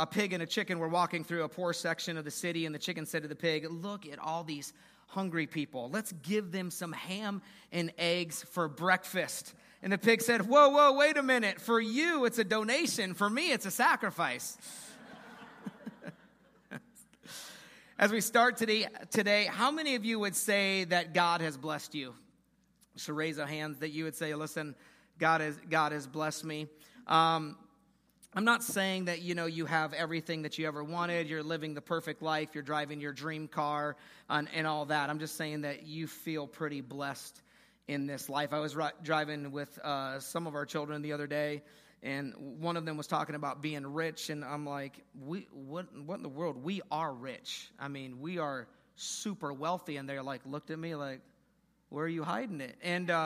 a pig and a chicken were walking through a poor section of the city, and the chicken said to the pig, "Look at all these hungry people. Let's give them some ham and eggs for breakfast." And the pig said, whoa, wait a minute. For you, it's a donation. For me, it's a sacrifice. As we start today, how many of you would say that God has blessed you? So raise a hand that you would say, listen, God has blessed me. I'm not saying that, you have everything that you ever wanted. You're living the perfect life. You're driving your dream car and all that. I'm just saying that you feel pretty blessed in this life. I was driving with some of our children the other day, and one of them was talking about being rich, and I'm like, what in the world? We are rich. I mean, we are super wealthy, and they're like, looked at me like, where are you hiding it?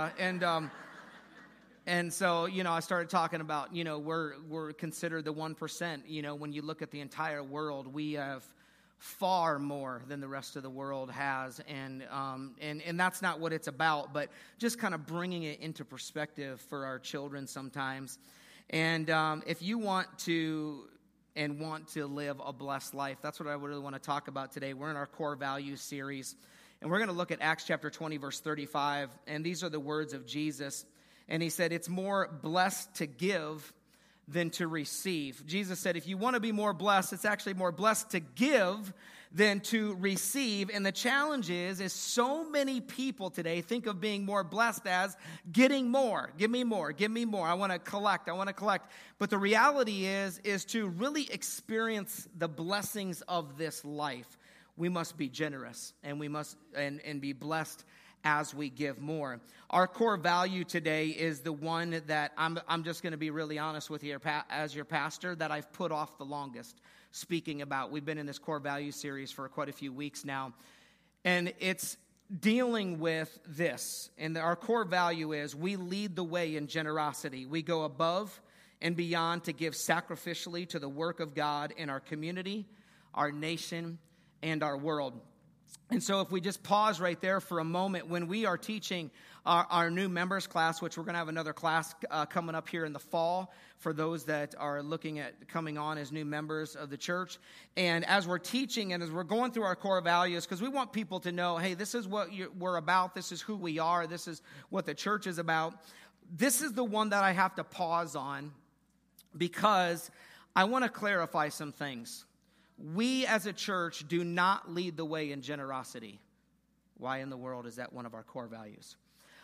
And so, I started talking about, we're considered the 1%. When you look at the entire world, we have far more than the rest of the world has. And that's not what it's about, but just kind of bringing it into perspective for our children sometimes. And if you want to live a blessed life, that's what I really want to talk about today. We're in our core values series, and we're going to look at Acts chapter 20, verse 35. And these are the words of Jesus. And he said, it's more blessed to give than to receive. Jesus said, if you want to be more blessed, it's actually more blessed to give than to receive. And the challenge is so many people today think of being more blessed as getting more. Give me more. Give me more. I want to collect. But the reality is to really experience the blessings of this life, we must be generous, and we must and be blessed as we give more. Our core value today is the one that I'm just going to be really honest with you as your pastor, that I've put off the longest speaking about. We've been in this core value series for quite a few weeks now, and it's dealing with this. And our core value is we lead the way in generosity. We go above and beyond to give sacrificially to the work of God in our community, our nation, and our world. And so if we just pause right there for a moment, when we are teaching our new members class, which we're going to have another class coming up here in the fall for those that are looking at coming on as new members of the church. And as we're teaching and as we're going through our core values, because we want people to know, hey, this is what we're about. This is who we are. This is what the church is about. This is the one that I have to pause on because I want to clarify some things. We as a church do not lead the way in generosity. Why in the world is that one of our core values?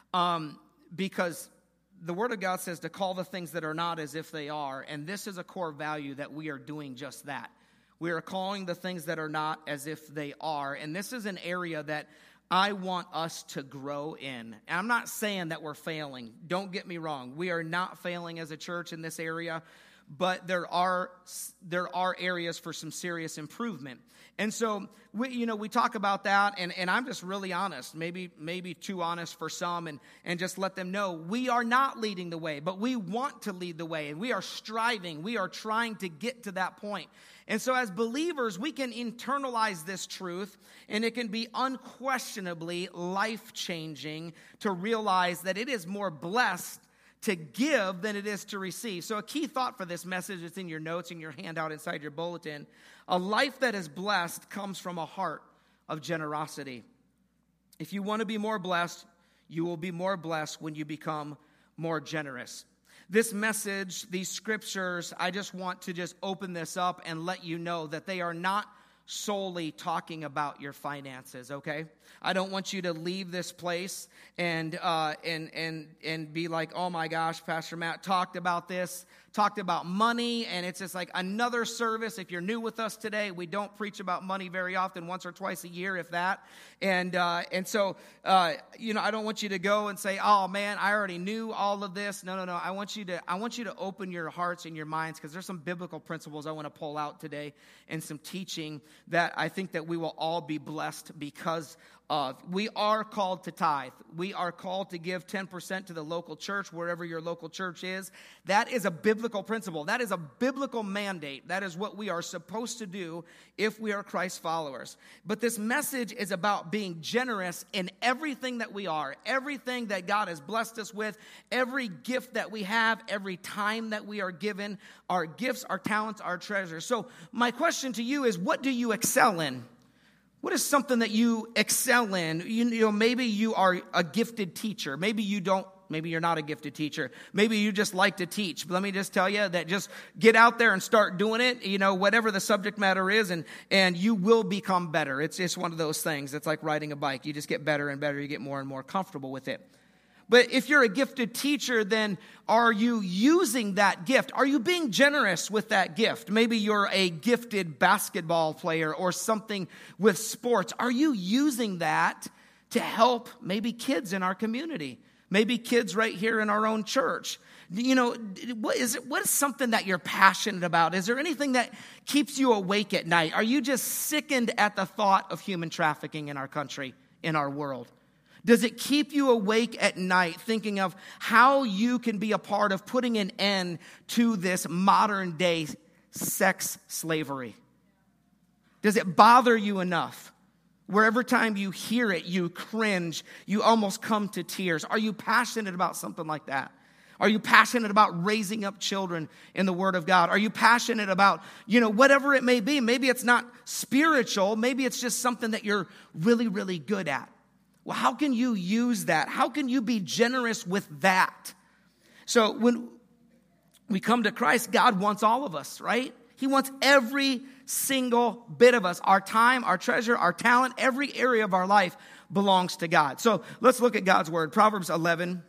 Because the Word of God says to call the things that are not as if they are, and this is a core value that we are doing just that. We are calling the things that are not as if they are, and this is an area that I want us to grow in. And I'm not saying that we're failing. Don't get me wrong. We are not failing as a church in this area. But there are areas for some serious improvement. And so, we talk about that, and I'm just really honest, maybe too honest for some, and just let them know we are not leading the way, but we want to lead the way, and we are striving, we are trying to get to that point. And so as believers, we can internalize this truth, and it can be unquestionably life-changing to realize that it is more blessed to give than it is to receive. So a key thought for this message is in your notes, in your handout inside your bulletin. A life that is blessed comes from a heart of generosity. If you want to be more blessed, you will be more blessed when you become more generous. This message, these scriptures, I just want to just open this up and let you know that they are not solely talking about your finances, okay? I don't want you to leave this place and be like, oh my gosh, Pastor Matt talked about this, talked about money, and it's just like another service. If you're new with us today, we don't preach about money very often, once or twice a year, if that. And so I don't want you to go and say, oh man, I already knew all of this. No. I want you to open your hearts and your minds, because there's some biblical principles I want to pull out today and some teaching that I think that we will all be blessed because of. We are called to tithe. We are called to give 10% to the local church, wherever your local church is. That is a biblical principle. That is a biblical mandate. That is what we are supposed to do if we are Christ followers. But this message is about being generous in everything that we are, everything that God has blessed us with, every gift that we have, every time that we are given, our gifts, our talents, our treasures. So my question to you is, what do you excel in? What is something that you excel in? You know, maybe you are a gifted teacher. Maybe you don't. Maybe you're not a gifted teacher. Maybe you just like to teach. But let me just tell you that just get out there and start doing it. You know, whatever the subject matter is, and you will become better. It's just one of those things. It's like riding a bike. You just get better and better. You get more and more comfortable with it. But if you're a gifted teacher, then are you using that gift? Are you being generous with that gift? Maybe you're a gifted basketball player or something with sports. Are you using that to help maybe kids in our community? Maybe kids right here in our own church. You know, what is something that you're passionate about? Is there anything that keeps you awake at night? Are you just sickened at the thought of human trafficking in our country, in our world? Does it keep you awake at night thinking of how you can be a part of putting an end to this modern day sex slavery? Does it bother you enough where every time you hear it, you cringe, you almost come to tears? Are you passionate about something like that? Are you passionate about raising up children in the Word of God? Are you passionate about, whatever it may be? Maybe it's not spiritual. Maybe it's just something that you're really, really good at. Well, how can you use that? How can you be generous with that? So when we come to Christ, God wants all of us, right? He wants every single bit of us. Our time, our treasure, our talent, every area of our life belongs to God. So let's look at God's word. Proverbs 11,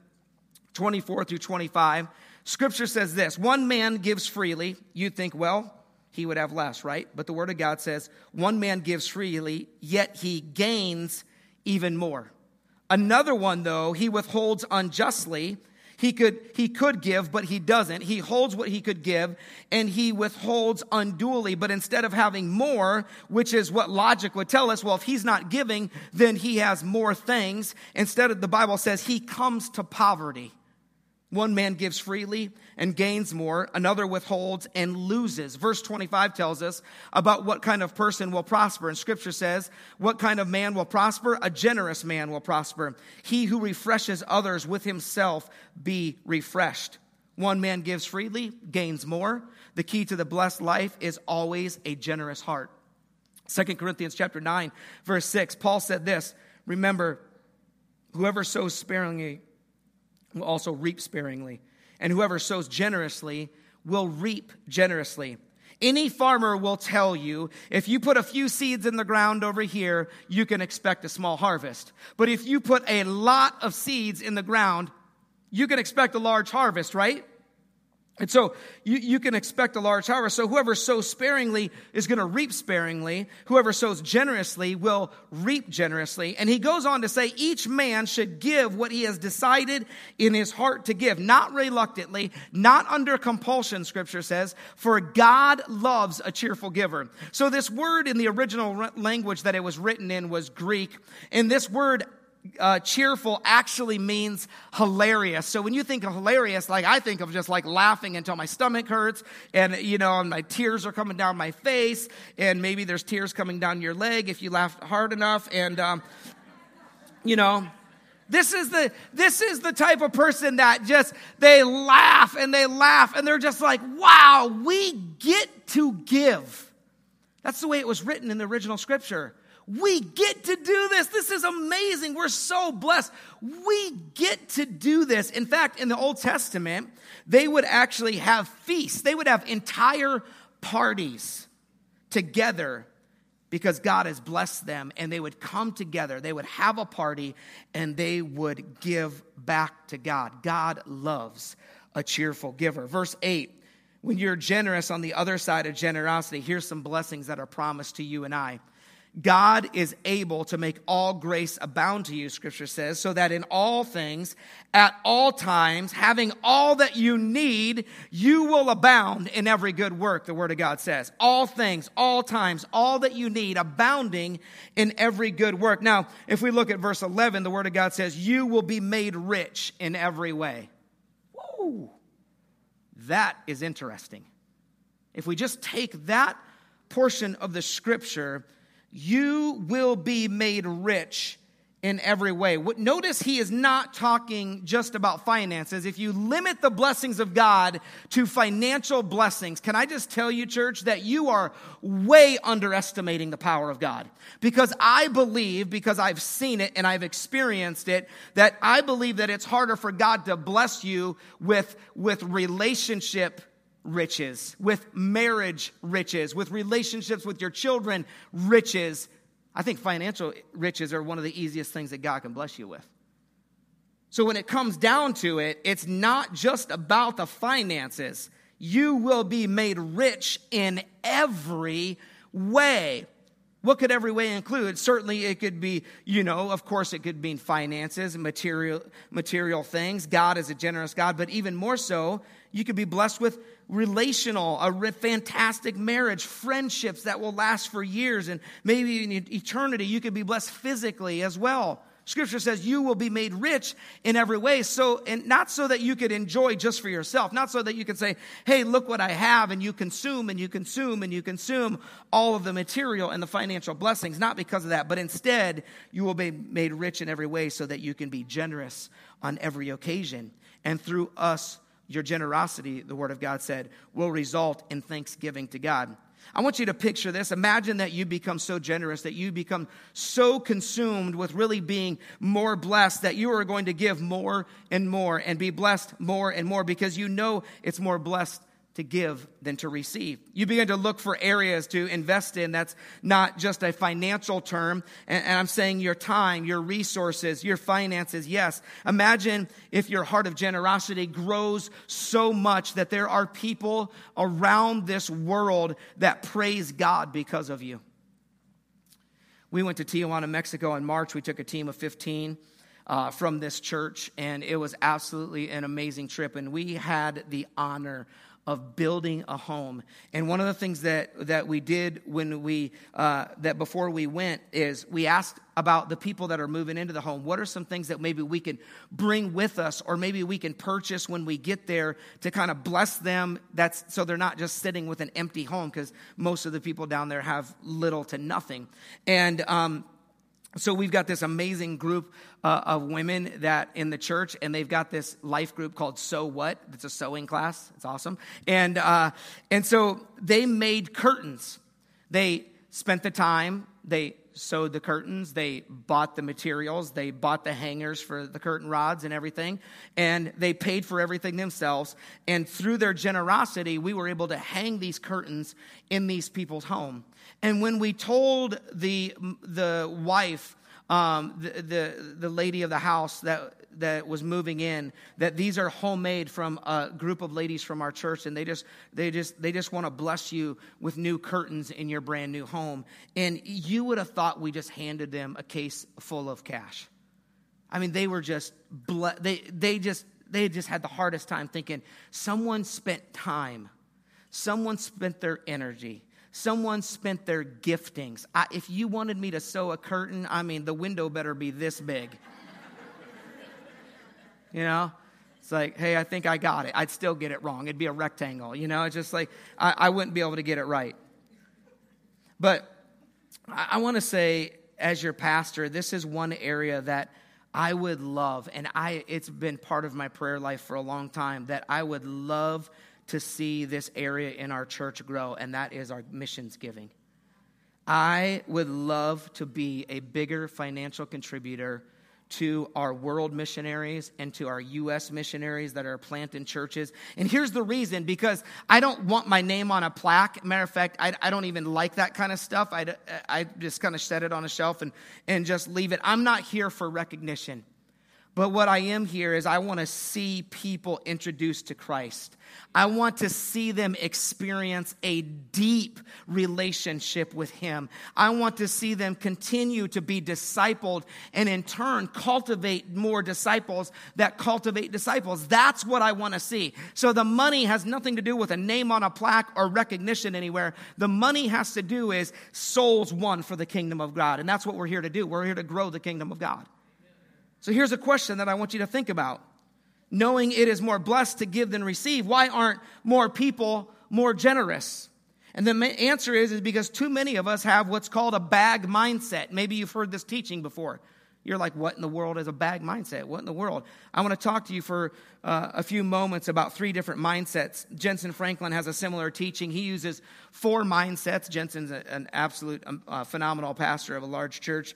24 through 25. Scripture says this: one man gives freely. You'd think, well, he would have less, right? But the word of God says, one man gives freely, yet he gains even more. Another one, though, he withholds unjustly. He could give, but he doesn't. He holds what he could give, and he withholds unduly. But instead of having more, which is what logic would tell us, well, if he's not giving, then he has more things. Instead, the Bible says he comes to poverty. One man gives freely and gains more. Another withholds and loses. Verse 25 tells us about what kind of person will prosper. And Scripture says, what kind of man will prosper? A generous man will prosper. He who refreshes others with himself be refreshed. One man gives freely, gains more. The key to the blessed life is always a generous heart. 2 Corinthians chapter 9, verse 6, Paul said this: remember, whoever sows sparingly will also reap sparingly, and whoever sows generously will reap generously. Any farmer will tell you, if you put a few seeds in the ground over here, you can expect a small harvest. But if you put a lot of seeds in the ground, you can expect a large harvest, right? And so you can expect a large harvest. So whoever sows sparingly is going to reap sparingly. Whoever sows generously will reap generously. And he goes on to say each man should give what he has decided in his heart to give, not reluctantly, not under compulsion, Scripture says, for God loves a cheerful giver. So this word in the original language that it was written in was Greek. And this word cheerful actually means hilarious. So when you think of hilarious, like I think of just like laughing until my stomach hurts and, and my tears are coming down my face, and maybe there's tears coming down your leg if you laugh hard enough. And, this is the type of person that just, they laugh and they're just like, wow, we get to give. That's the way it was written in the original Scripture. We get to do this. This is amazing. We're so blessed. We get to do this. In fact, in the Old Testament, they would actually have feasts. They would have entire parties together because God has blessed them, and they would come together. They would have a party, and they would give back to God. God loves a cheerful giver. Verse 8, when you're generous on the other side of generosity, here's some blessings that are promised to you and I. God is able to make all grace abound to you, Scripture says, so that in all things, at all times, having all that you need, you will abound in every good work, the Word of God says. All things, all times, all that you need, abounding in every good work. Now, if we look at verse 11, the Word of God says, you will be made rich in every way. Woo! That is interesting. If we just take that portion of the Scripture, you will be made rich in every way. Notice he is not talking just about finances. If you limit the blessings of God to financial blessings, can I just tell you, church, that you are way underestimating the power of God? Because I believe, because I've seen it and I've experienced it, that I believe that it's harder for God to bless you with relationship riches, with marriage riches, with relationships with your children riches. I think financial riches are one of the easiest things that God can bless you with. So when it comes down to it, it's not just about the finances. You will be made rich in every way. What could every way include? Certainly it could be, of course it could mean finances, material things. God is a generous God, but even more so, you could be blessed with a fantastic marriage, friendships that will last for years, and maybe in eternity. You could be blessed physically as well. Scripture says you will be made rich in every way. And not so that you could enjoy just for yourself, not so that you can say, hey, look what I have, and you consume and you consume and you consume all of the material and the financial blessings, not because of that, but instead you will be made rich in every way so that you can be generous on every occasion. And through us, your generosity, the Word of God said, will result in thanksgiving to God. I want you to picture this. Imagine that you become so generous, that you become so consumed with really being more blessed, that you are going to give more and more and be blessed more and more, because you know it's more blessed to give than to receive. You begin to look for areas to invest in. That's not just a financial term. And I'm saying your time, your resources, your finances. Yes. Imagine if your heart of generosity grows so much that there are people around this world that praise God because of you. We went to Tijuana, Mexico in March. We took a team of 15 from this church, and it was absolutely an amazing trip. And we had the honor of building a home. And one of the things that we did when that before we went is we asked about the people that are moving into the home. What are some things that maybe we can bring with us, or maybe we can purchase when we get there to kind of bless them? So they're not just sitting with an empty home, because most of the people down there have little to nothing. And so we've got this amazing group of women that in the church, and they've got this life group called So What? It's a sewing class. It's awesome. And so they made curtains. They spent the time. They sewed the curtains. They bought the materials. They bought the hangers for the curtain rods and everything. And they paid for everything themselves. And through their generosity, we were able to hang these curtains in these people's home. And when we told the wife, the lady of the house that was moving in, that these are homemade from a group of ladies from our church, and they just want to bless you with new curtains in your brand new home, and you would have thought we just handed them a case full of cash. I mean, they were just they just had the hardest time thinking someone spent time, someone spent their energy. Someone spent their giftings. If you wanted me to sew a curtain, the window better be this big. It's like, hey, I think I got it. I'd still get it wrong. It'd be a rectangle. It's just like, I wouldn't be able to get it right. But I want to say, as your pastor, this is one area that I would love, and it's been part of my prayer life for a long time, that I would love to see this area in our church grow, and that is our missions giving. I would love to be a bigger financial contributor to our world missionaries and to our U.S. missionaries that are planting churches. And here's the reason, because I don't want my name on a plaque. Matter of fact, I don't even like that kind of stuff. I just kind of set it on a shelf and just leave it. I'm not here for recognition. But what I am here is I want to see people introduced to Christ. I want to see them experience a deep relationship with him. I want to see them continue to be discipled and in turn cultivate more disciples that cultivate disciples. That's what I want to see. So the money has nothing to do with a name on a plaque or recognition anywhere. The money has to do is souls won for the kingdom of God. And that's what we're here to do. We're here to grow the kingdom of God. So here's a question that I want you to think about. Knowing it is more blessed to give than receive, why aren't more people more generous? And the answer is because too many of us have what's called a bag mindset. Maybe you've heard this teaching before. You're like, what in the world is a bag mindset? What in the world? I want to talk to you for a few moments about 3 different mindsets. Jensen Franklin has a similar teaching. He uses 4 mindsets. Jensen's an absolute phenomenal pastor of a large church.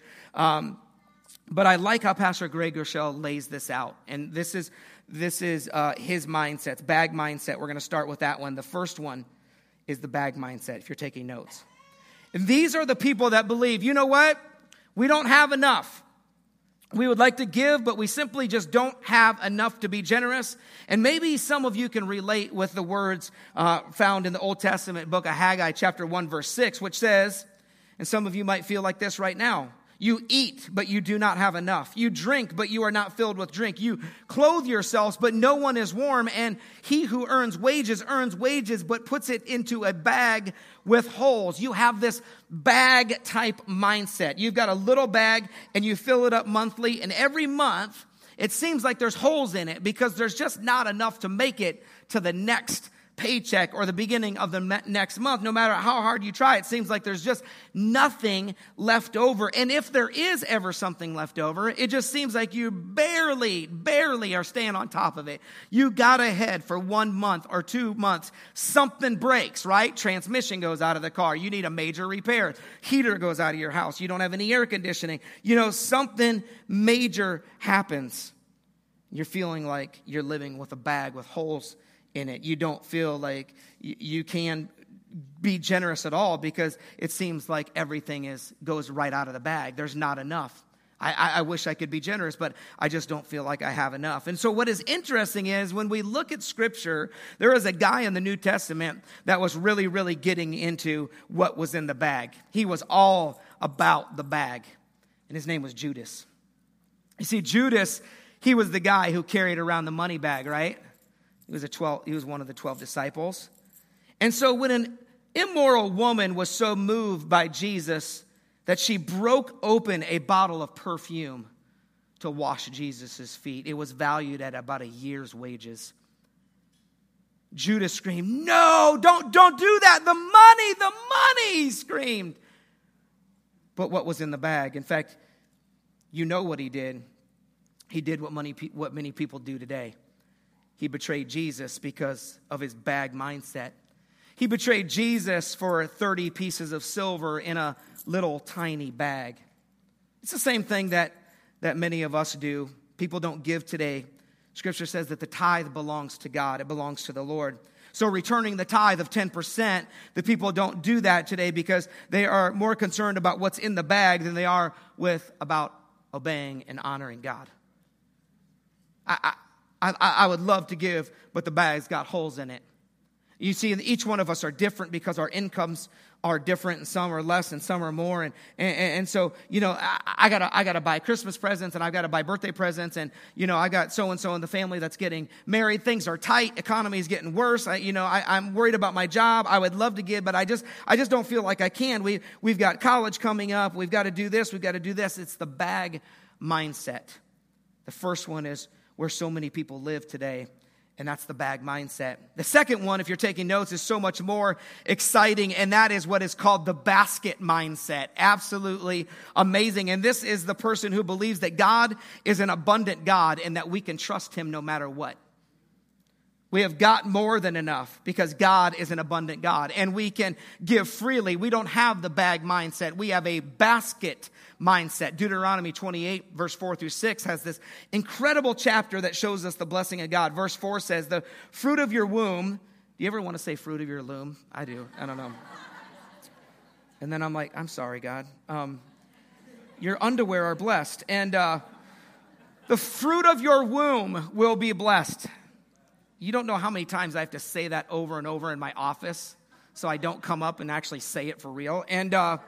But I like how Pastor Greg Rochelle lays this out. And this is his mindset, bag mindset. We're going to start with that one. The first one is the bag mindset, if you're taking notes. And these are the people that believe, you know what? We don't have enough. We would like to give, but we simply just don't have enough to be generous. And maybe some of you can relate with the words found in the Old Testament book of Haggai, chapter 1, verse 6, which says, and some of you might feel like this right now, you eat, but you do not have enough. You drink, but you are not filled with drink. You clothe yourselves, but no one is warm. And he who earns wages, but puts it into a bag with holes. You have this bag type mindset. You've got a little bag and you fill it up monthly. And every month, it seems like there's holes in it because there's just not enough to make it to the next paycheck or the beginning of the next month. No matter how hard you try, it seems like there's just nothing left over. And if there is ever something left over, it just seems like you barely are staying on top of it. You got ahead for 1 month or 2 months. Something breaks, right? Transmission goes out of the car. You need a major repair. Heater goes out of your house. You don't have any air conditioning. Something major happens. You're feeling like you're living with a bag with holes in it. You don't feel like you can be generous at all because it seems like everything goes right out of the bag. There's not enough. I wish I could be generous, but I just don't feel like I have enough. And so what is interesting is when we look at Scripture, there is a guy in the New Testament that was really, really getting into what was in the bag. He was all about the bag, and his name was Judas. You see, Judas, he was the guy who carried around the money bag, right? He was one of the 12 disciples. And so when an immoral woman was so moved by Jesus that she broke open a bottle of perfume to wash Jesus' feet, it was valued at about a year's wages. Judas screamed, "No, don't do that. The money, he screamed. But what was in the bag? In fact, you know what he did. He did what many people do today. He betrayed Jesus because of his bag mindset. He betrayed Jesus for 30 pieces of silver in a little tiny bag. It's the same thing that many of us do. People don't give today. Scripture says that the tithe belongs to God. It belongs to the Lord. So returning the tithe of 10%, the people don't do that today because they are more concerned about what's in the bag than they are about obeying and honoring God. I would love to give, but the bag's got holes in it. You see, each one of us are different because our incomes are different, and some are less and some are more. And so, I gotta buy Christmas presents and I've got to buy birthday presents, and I got so-and-so in the family that's getting married. Things are tight. Economy is getting worse. I'm worried about my job. I would love to give, but I just don't feel like I can. We've got college coming up. We've got to do this. We've got to do this. It's the bag mindset. The first one is where so many people live today, and that's the bag mindset. The second one, if you're taking notes, is so much more exciting, and that is what is called the basket mindset. Absolutely amazing. And this is the person who believes that God is an abundant God and that we can trust him no matter what. We have got more than enough because God is an abundant God, and we can give freely. We don't have the bag mindset. We have a basket mindset. Deuteronomy 28, verse 4 through 6 has this incredible chapter that shows us the blessing of God. Verse 4 says, the fruit of your womb. Do you ever want to say fruit of your loom? I do. I don't know. And then I'm like, I'm sorry, God. Your underwear are blessed. And The fruit of your womb will be blessed. You don't know how many times I have to say that over and over in my office, so I don't come up and actually say it for real. And the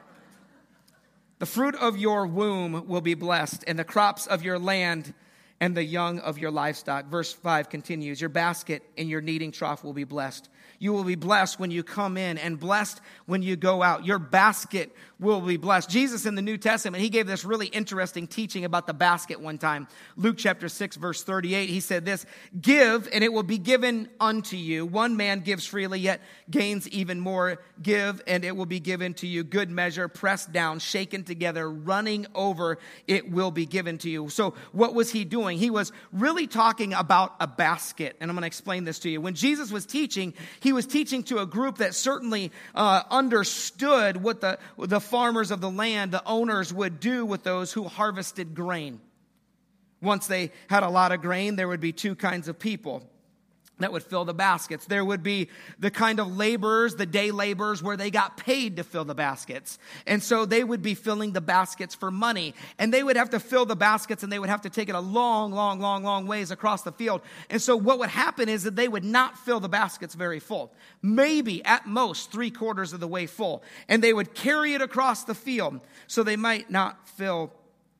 fruit of your womb will be blessed, and the crops of your land and the young of your livestock. Verse 5 continues, your basket and your kneading trough will be blessed. You will be blessed when you come in and blessed when you go out. Your basket will be blessed. Jesus in the New Testament, he gave this really interesting teaching about the basket one time. Luke chapter 6, verse 38, he said this, give and it will be given unto you. One man gives freely, yet gains even more. Give and it will be given to you. Good measure, pressed down, shaken together, running over, it will be given to you. So what was he doing? He was really talking about a basket. And I'm going to explain this to you. When Jesus was teaching, he was teaching to a group that certainly understood what the farmers of the land, the owners, would do with those who harvested grain. Once they had a lot of grain, there would be two kinds of people that would fill the baskets. There would be the kind of laborers, the day laborers, where they got paid to fill the baskets. And so they would be filling the baskets for money. And they would have to fill the baskets, and they would have to take it a long ways across the field. And so what would happen is that they would not fill the baskets very full. Maybe at most 3/4 of the way full. And they would carry it across the field, so they might not fill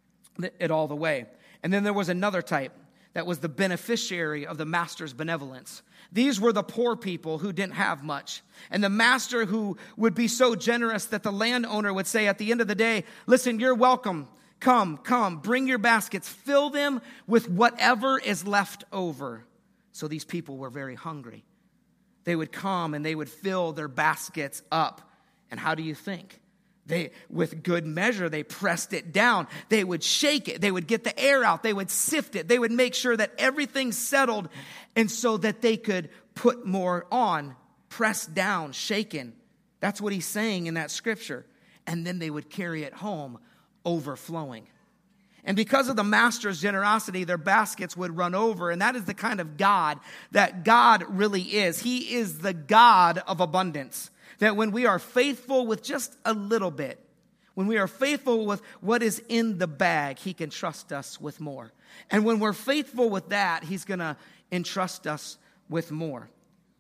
it all the way. And then there was another type that was the beneficiary of the master's benevolence. These were the poor people who didn't have much. And the master who would be so generous that the landowner would say at the end of the day, listen, you're welcome. Come, bring your baskets. Fill them with whatever is left over. So these people were very hungry. They would come and they would fill their baskets up. And how do you think? With good measure, they pressed it down. They would shake it. They would get the air out. They would sift it. They would make sure that everything settled, and so that they could put more on, pressed down, shaken. That's what he's saying in that scripture. And then they would carry it home, overflowing. And because of the master's generosity, their baskets would run over. And that is the kind of God that God really is. He is the God of abundance. That when we are faithful with just a little bit, when we are faithful with what is in the bag, he can trust us with more. And when we're faithful with that, he's going to entrust us with more.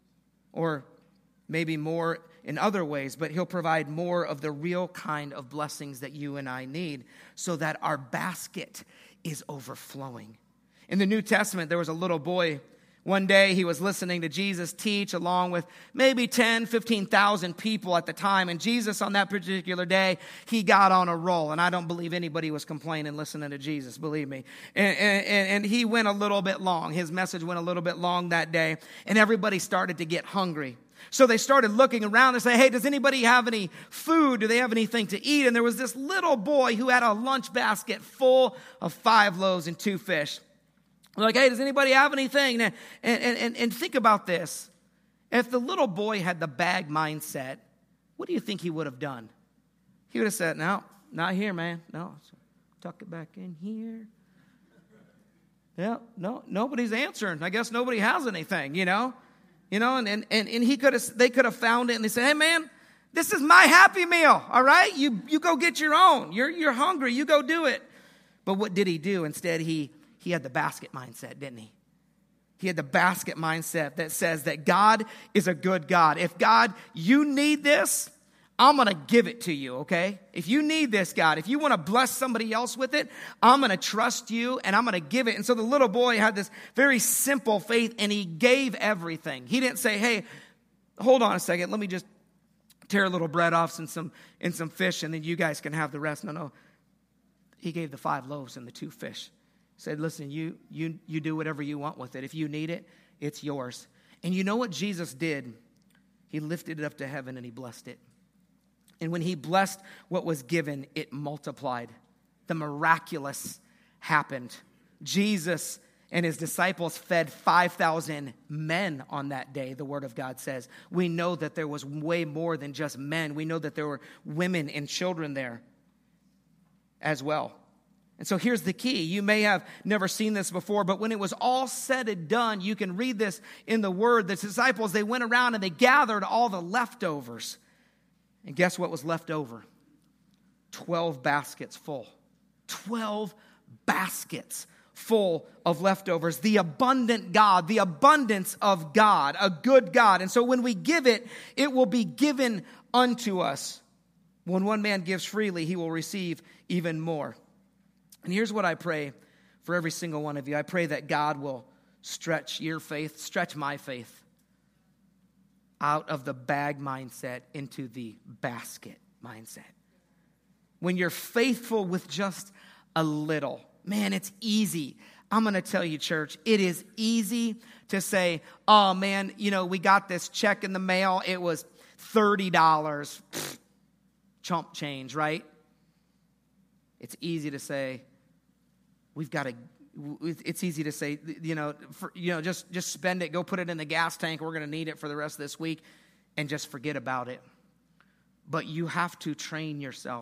Or maybe more in other ways, but he'll provide more of the real kind of blessings that you and I need so that our basket is overflowing. In the New Testament, there was a little boy. One day he was listening to Jesus teach along with maybe 10, 15,000 people at the time. And Jesus on that particular day, he got on a roll. And I don't believe anybody was complaining listening to Jesus, believe me. And he went a little bit long. His message went a little bit long that day. And everybody started to get hungry. So they started looking around and say, hey, does anybody have any food? Do they have anything to eat? And there was this little boy who had a lunch basket full of 5 loaves and 2 fish. Like, hey, does anybody have anything? And think about this. If the little boy had the bag mindset, what do you think he would have done? He would have said, no, not here, man. No, tuck it back in here. Yeah, no, nobody's answering. I guess nobody has anything, you know. And they could have found it, and they said, hey, man, this is my Happy Meal, all right? You go get your own. You're hungry. You go do it. But what did he do? Instead, he had the basket mindset, didn't he? He had the basket mindset that says that God is a good God. If God, you need this, I'm going to give it to you, okay? If you need this, God, if you want to bless somebody else with it, I'm going to trust you and I'm going to give it. And so the little boy had this very simple faith and he gave everything. He didn't say, hey, hold on a second, let me just tear a little bread off and some fish and then you guys can have the rest. No. He gave the 5 loaves and the 2 fish. Said, listen, you do whatever you want with it. If you need it, it's yours. And you know what Jesus did? He lifted it up to heaven and he blessed it. And when he blessed what was given, it multiplied. The miraculous happened. Jesus and his disciples fed 5,000 men on that day, the word of God says. We know that there was way more than just men. We know that there were women and children there as well. And so here's the key. You may have never seen this before, but when it was all said and done, you can read this in the Word. The disciples, they went around and they gathered all the leftovers. And guess what was left over? 12 baskets full. 12 baskets full of leftovers. The abundant God, the abundance of God, a good God. And so when we give it, it will be given unto us. When one man gives freely, he will receive even more. And here's what I pray for every single one of you. I pray that God will stretch your faith, stretch my faith out of the bag mindset into the basket mindset. When you're faithful with just a little, man, it's easy. I'm going to tell you, church, it is easy to say, oh, man, we got this check in the mail. It was $30. Pfft, chump change, right? It's easy to say, it's easy to say, just spend it, go put it in the gas tank. We're going to need it for the rest of this week and just forget about it. But you have to train yourself.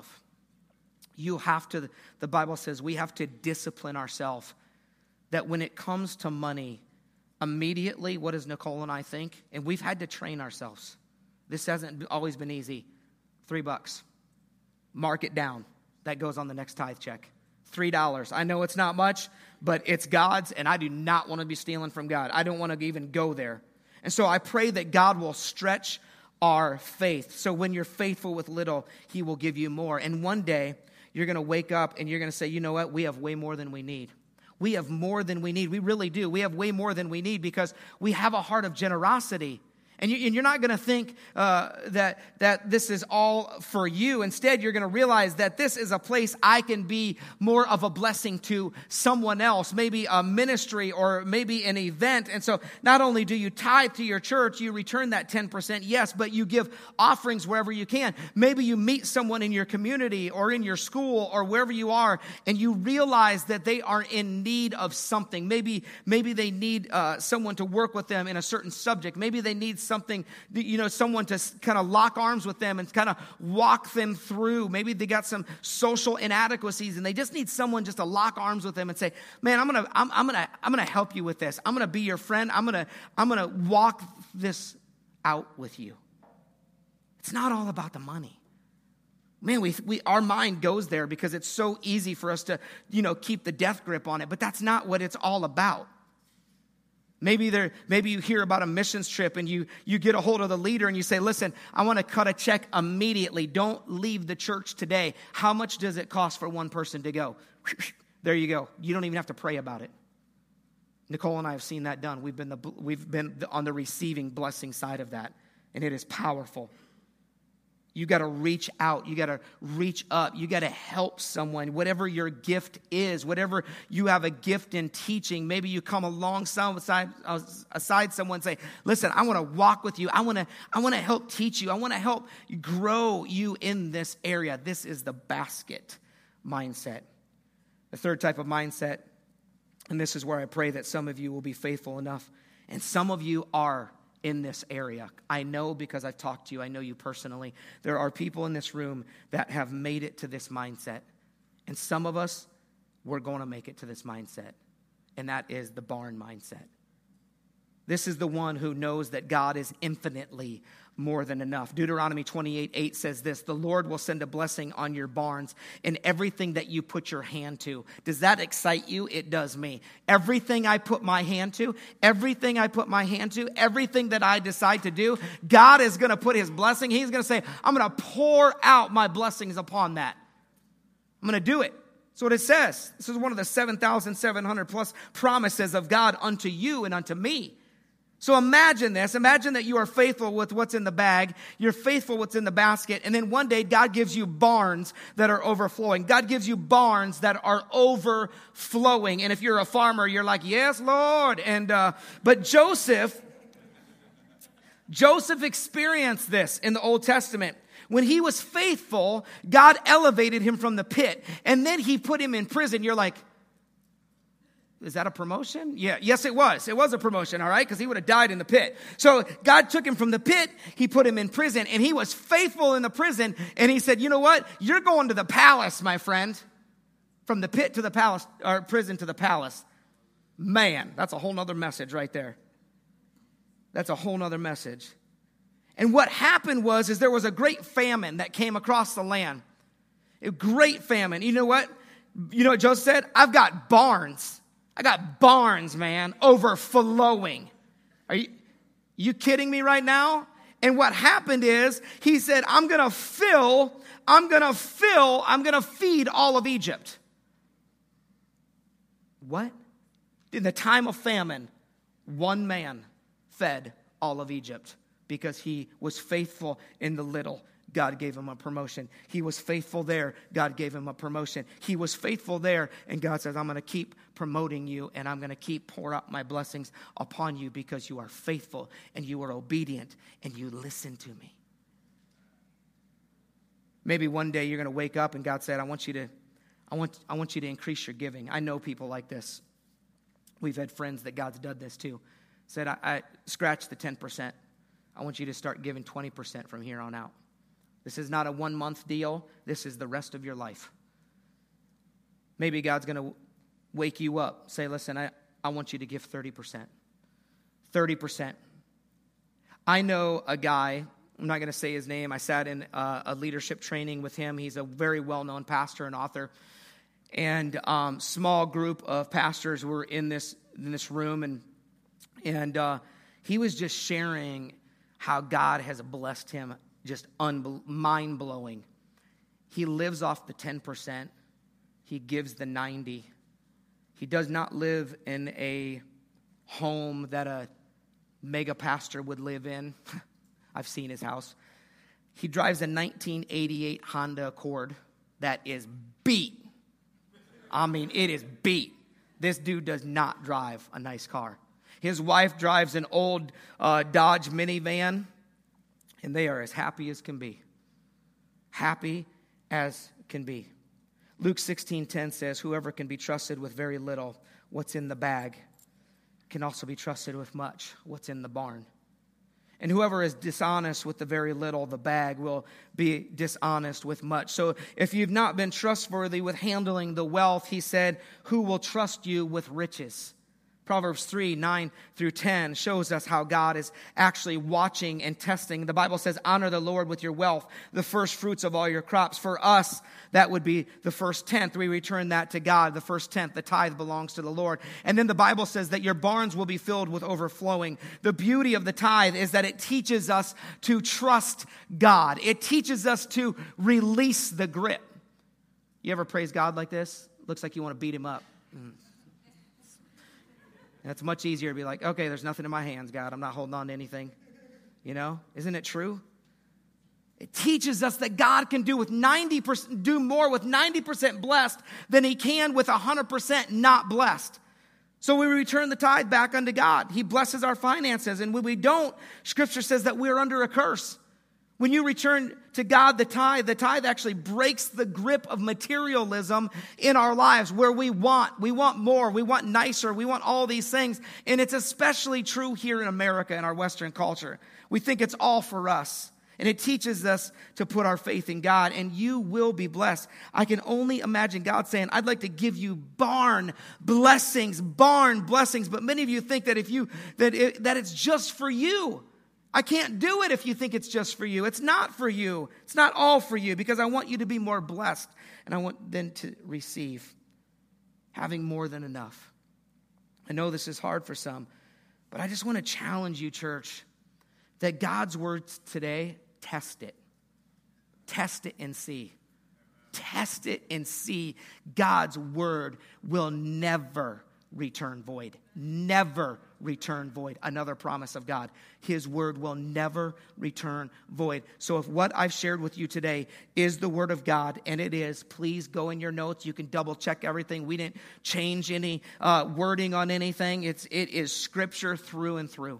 You have to, the Bible says we have to discipline ourselves that when it comes to money, immediately, what does Nicole and I think? And we've had to train ourselves. This hasn't always been easy. $3. Mark it down. That goes on the next tithe check. $3. I know it's not much, but it's God's, and I do not want to be stealing from God. I don't want to even go there. And so I pray that God will stretch our faith. So when you're faithful with little, he will give you more. And one day, you're going to wake up and you're going to say, you know what? We have way more than we need. We have more than we need. We really do. We have way more than we need because we have a heart of generosity. And you're not going to think that this is all for you. Instead, you're going to realize that this is a place I can be more of a blessing to someone else, maybe a ministry or maybe an event. And so not only do you tithe to your church, you return that 10%, yes, but you give offerings wherever you can. Maybe you meet someone in your community or in your school or wherever you are, and you realize that they are in need of something. Maybe they need someone to work with them in a certain subject. Maybe they need something, someone to kind of lock arms with them and kind of walk them through. Maybe they got some social inadequacies and they just need someone just to lock arms with them and say, man, I'm gonna help you with this. I'm gonna be your friend. I'm gonna walk this out with you. It's not all about the money. Man, our mind goes there because it's so easy for us to, keep the death grip on it, but that's not what it's all about. Maybe you hear about a missions trip and you get a hold of the leader and you say, listen, I want to cut a check immediately. Don't leave the church today. How much does it cost for one person to go? There you go. You don't even have to pray about it. Nicole and I have seen that done. We've been on the receiving blessing side of that, and it is powerful. You got to reach out. You got to reach up. You got to help someone. Whatever your gift is, whatever you have a gift in teaching, maybe you come alongside someone and say, listen, I want to walk with you. I want to help teach you. I want to help grow you in this area. This is the basket mindset. The third type of mindset, and this is where I pray that some of you will be faithful enough, and some of you are in this area. I know because I've talked to you. I know you personally. There are people in this room that have made it to this mindset. And some of us, we're going to make it to this mindset. And that is the barn mindset. This is the one who knows that God is infinitely more than enough. Deuteronomy 28:8 says this, the Lord will send a blessing on your barns and everything that you put your hand to. Does that excite you? It does me. Everything I put my hand to, everything that I decide to do, God is going to put his blessing. He's going to say, I'm going to pour out my blessings upon that. I'm going to do it. That's what it says. This is one of the 7,700 plus promises of God unto you and unto me. So imagine this. Imagine that you are faithful with what's in the bag. You're faithful with what's in the basket. And then one day, God gives you barns that are overflowing. God gives you barns that are overflowing. And if you're a farmer, you're like, yes, Lord. And but Joseph experienced this in the Old Testament. When he was faithful, God elevated him from the pit. And then he put him in prison. You're like, is that a promotion? Yeah, yes, it was. It was a promotion, all right, because he would have died in the pit. So God took him from the pit. He put him in prison, and he was faithful in the prison. And he said, you know what? You're going to the palace, my friend. From the pit to the palace, or prison to the palace. Man, that's a whole nother message right there. That's a whole nother message. And what happened was there was a great famine that came across the land. A great famine. You know what? You know what Joseph said? I've got barns. I got barns, man, overflowing. Are you kidding me right now? And what happened is, he said, I'm going to feed all of Egypt. What? In the time of famine, one man fed all of Egypt because he was faithful in the little. God gave him a promotion. He was faithful there. God gave him a promotion. He was faithful there. And God says, I'm going to keep promoting you, and I'm going to keep pour out my blessings upon you because you are faithful and you are obedient and you listen to me. Maybe one day you're going to wake up and God said, I want you to increase your giving. I know people like this. We've had friends that God's done this to. Said, I scratch the 10%. I want you to start giving 20% from here on out. This is not a 1 month deal. This is the rest of your life. Maybe God's going to wake you up. Say, listen, I want you to give 30%. 30%. I know a guy, I'm not going to say his name. I sat in a leadership training with him. He's a very well-known pastor and author. And small group of pastors were in this room, and he was just sharing how God has blessed him, just mind-blowing. He lives off the 10%. He gives the 90%. He does not live in a home that a mega pastor would live in. I've seen his house. He drives a 1988 Honda Accord that is beat. I mean, it is beat. This dude does not drive a nice car. His wife drives an old Dodge minivan, and they are as happy as can be. Happy as can be. Luke 16:10 says, whoever can be trusted with very little, what's in the bag, can also be trusted with much, what's in the barn. And whoever is dishonest with the very little, the bag will be dishonest with much. So if you've not been trustworthy with handling the wealth, he said, who will trust you with riches? Proverbs 3:9-10 shows us how God is actually watching and testing. The Bible says, honor the Lord with your wealth, the first fruits of all your crops. For us, that would be the first tenth. We return that to God. The first tenth, the tithe belongs to the Lord. And then the Bible says that your barns will be filled with overflowing. The beauty of the tithe is that it teaches us to trust God. It teaches us to release the grip. You ever praise God like this? Looks like you want to beat him up. And it's much easier to be like, okay, there's nothing in my hands, God. I'm not holding on to anything. You know, isn't it true? It teaches us that God can do more with 90% blessed than he can with 100% not blessed. So we return the tithe back unto God. He blesses our finances. And when we don't, Scripture says that we're under a curse. When you return to God the tithe actually breaks the grip of materialism in our lives where we want more, we want nicer, we want all these things. And it's especially true here in America in our Western culture. We think it's all for us. And it teaches us to put our faith in God, and you will be blessed. I can only imagine God saying, I'd like to give you barn blessings. But many of you think that that it's just for you. I can't do it if you think it's just for you. It's not for you. It's not all for you, because I want you to be more blessed, and I want them to receive, having more than enough. I know this is hard for some, but I just want to challenge you, church, that God's words today, test it. Test it and see. Test it and see. God's word will never return void. Never return void. Another promise of God. His word will never return void. So if what I've shared with you today is the word of God, and it is, please go in your notes. You can double check everything. We didn't change any wording on anything. It is scripture through and through.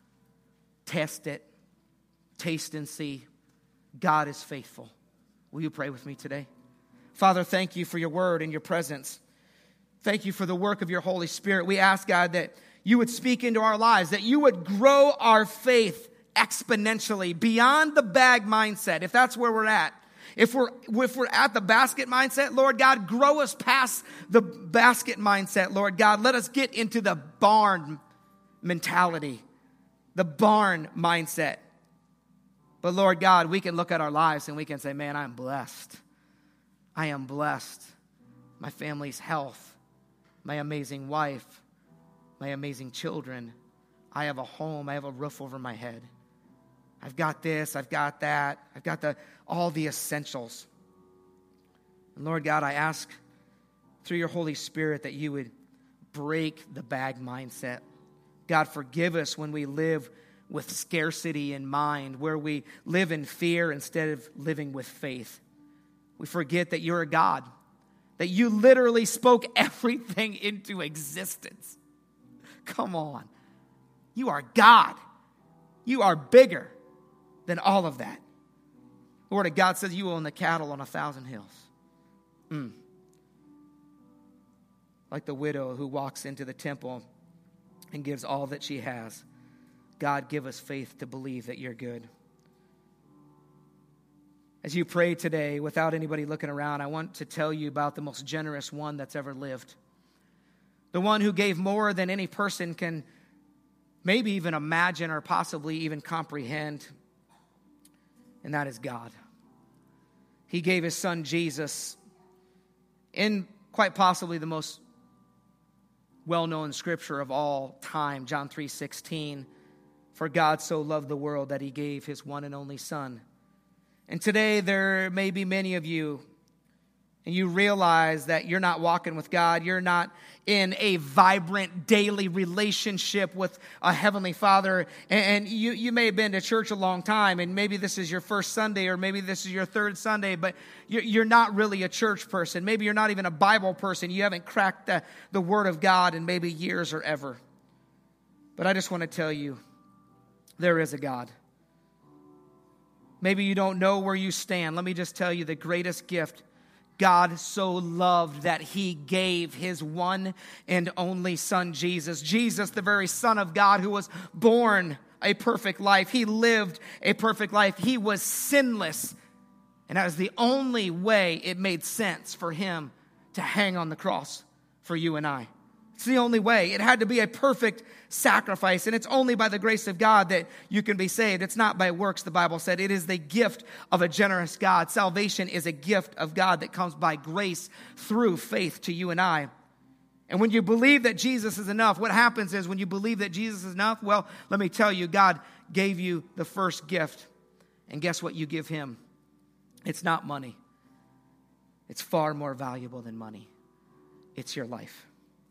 Test it. Taste and see. God is faithful. Will you pray with me today? Father, thank you for your word and your presence. Thank you for the work of your Holy Spirit. We ask, God, that you would speak into our lives, that you would grow our faith exponentially beyond the bag mindset, if that's where we're at. If we're at the basket mindset, Lord God, grow us past the basket mindset, Lord God. Let us get into the barn mentality, the barn mindset. But Lord God, we can look at our lives and we can say, man, I'm blessed. I am blessed. My family's health. my amazing wife, my amazing children. I have a home. I have a roof over my head. I've got this. I've got that. I've got all the essentials. And Lord God, I ask through your Holy Spirit that you would break the bag mindset. God, forgive us when we live with scarcity in mind, where we live in fear instead of living with faith. We forget that you're a God, that you literally spoke everything into existence. Come on. You are God. You are bigger than all of that. The Word of God says you own the cattle on 1,000 hills. Like the widow who walks into the temple and gives all that she has. God, give us faith to believe that you're good. As you pray today, without anybody looking around, I want to tell you about the most generous one that's ever lived. The one who gave more than any person can maybe even imagine or possibly even comprehend. And that is God. He gave his son Jesus in quite possibly the most well-known scripture of all time, John 3:16. For God so loved the world that he gave his one and only son. And today there may be many of you, and you realize that you're not walking with God. You're not in a vibrant daily relationship with a heavenly Father. And you may have been to church a long time, and maybe this is your first Sunday, or maybe this is your third Sunday, but you're not really a church person. Maybe you're not even a Bible person. You haven't cracked the Word of God in maybe years or ever. But I just want to tell you, there is a God. Maybe you don't know where you stand. Let me just tell you the greatest gift. God so loved that he gave his one and only son, Jesus. Jesus, the very Son of God, who was born a perfect life. He lived a perfect life. He was sinless. And that was the only way it made sense for him to hang on the cross for you and I. It's the only way. It had to be a perfect sacrifice, and it's only by the grace of God that you can be saved. It's not by works, the Bible said. It is the gift of a generous God. Salvation is a gift of God that comes by grace through faith to you and I. And when you believe that Jesus is enough, what happens is when you believe that Jesus is enough, well, let me tell you, God gave you the first gift. And guess what you give him? It's not money. It's far more valuable than money. It's your life.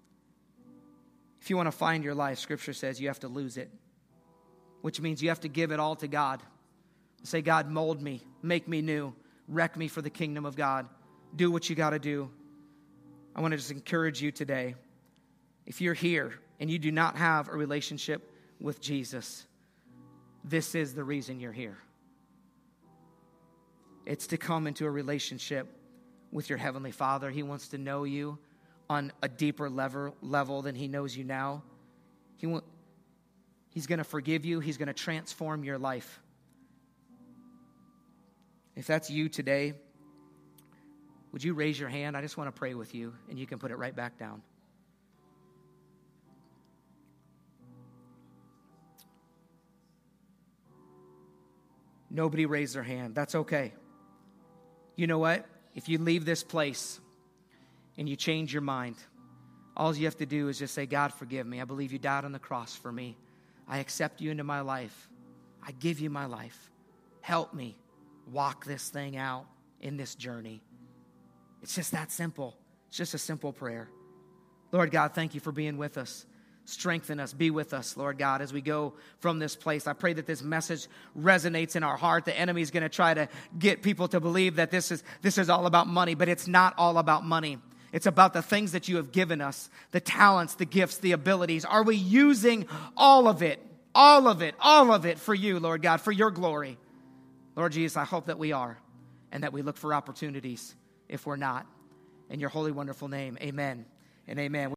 If you want to find your life, Scripture says you have to lose it, which means you have to give it all to God. Say, God, mold me, make me new, wreck me for the kingdom of God. Do what you got to do. I want to just encourage you today. If you're here and you do not have a relationship with Jesus, this is the reason you're here. It's to come into a relationship with your Heavenly Father. He wants to know you on a deeper level than he knows you now. He's going to forgive you. He's going to transform your life. If that's you today, would you raise your hand? I just want to pray with you, and you can put it right back down. Nobody raised their hand. That's okay. You know what? If you leave this place and you change your mind, all you have to do is just say, God, forgive me. I believe you died on the cross for me. I accept you into my life. I give you my life. Help me walk this thing out in this journey. It's just that simple. It's just a simple prayer. Lord God, thank you for being with us. Strengthen us. Be with us, Lord God, as we go from this place. I pray that this message resonates in our heart. The enemy is going to try to get people to believe that this is all about money, but it's not all about money. It's about the things that you have given us, the talents, the gifts, the abilities. Are we using all of it for you, Lord God, for your glory? Lord Jesus, I hope that we are, and that we look for opportunities if we're not. In your holy, wonderful name, amen and amen.